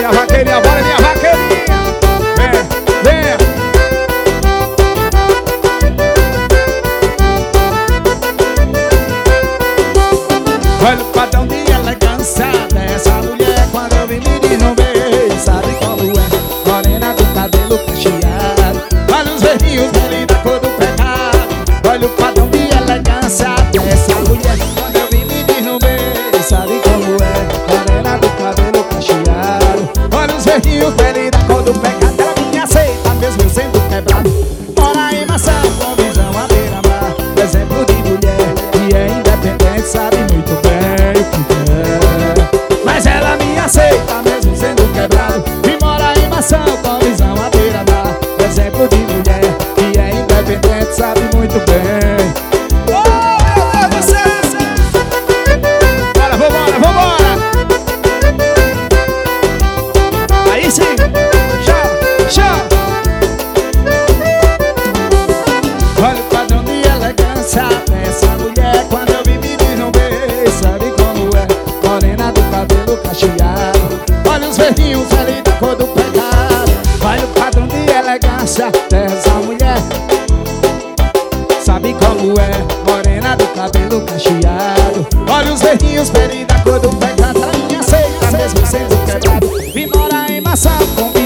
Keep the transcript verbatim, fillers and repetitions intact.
minha vaqueirinha, bora minha vaqueirinha. Vem, vem. Olha o padrão de elegância dessa mulher. Quando eu vi menino bem, sabe como é? Morena do cabelo cacheado, olha os verdinhos dele da cor do pecado. Olha o padrão de elegância dessa mulher. Quando eu vi menino bem, sabe como é? Morena do cabelo cacheado, olha os verdinhos dele da cor do pecado. Ela me aceita mesmo eu sendo quebrado. Mora em maçã com visão à beira-mar, exemplo de mulher que é independente, sabe muito bem o que quer. Mas ela me aceita mesmo sendo quebrado. E mora em maçã com visão à beira-mar, exemplo de mulher que é independente, sabe muito bem. Oh, meu Deus do céu! Bora, vambora, vambora! Aí sim! Tchau, tchau! Olha o padrão de elegância dessa mulher. Quando eu vi menino bem, sabe como é? Morena do cabelo cacheado, olha os verdinhos ali da cor do pecado. Olha o padrão de elegância dessa mulher. Sabe como é? Morena do cabelo cacheado, olha os verdinhos ali da cor do pecado. Ela me aceita mesmo sendo quebrado. E mora em maçã com